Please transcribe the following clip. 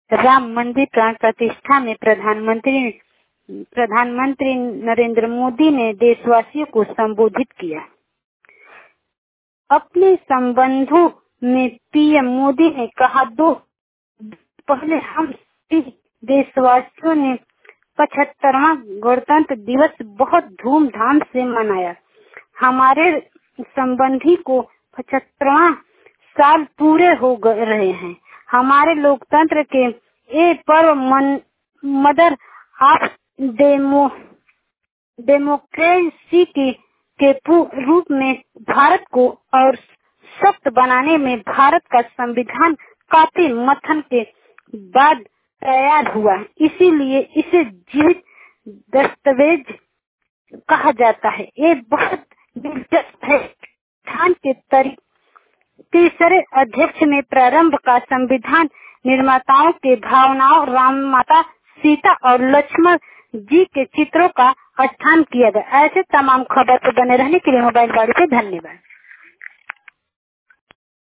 राम मंदिर प्राण प्रतिष्ठा में प्रधानमंत्री नरेंद्र मोदी ने देशवासियों को संबोधित किया। अपने संबंधों में पीएम मोदी ने कहा, दो पहले हम देशवासियों ने 75वां गणतंत्र दिवस बहुत धूमधाम से मनाया। हमारे संबंधी को 75वां साल पूरे हो रहे हैं। हमारे लोकतंत्र के ये पर्व मदर ऑफ डेमोक्रेसी के रूप में भारत को और सशक्त बनाने में भारत का संविधान काफी मंथन के बाद तैयार हुआ। इसीलिए इसे जीवित दस्तावेज कहा जाता है। ये बहुत दिलचस्प है। संविधान के तीसरे अध्यक्ष में प्रारंभ का संविधान निर्माताओं के भावनाओं राम माता सीता और लक्ष्मण जी के चित्रों का स्थान किया गया। ऐसे तमाम खबर पर बने रहने के लिए मोबाइल वाली पे धन्यवाद।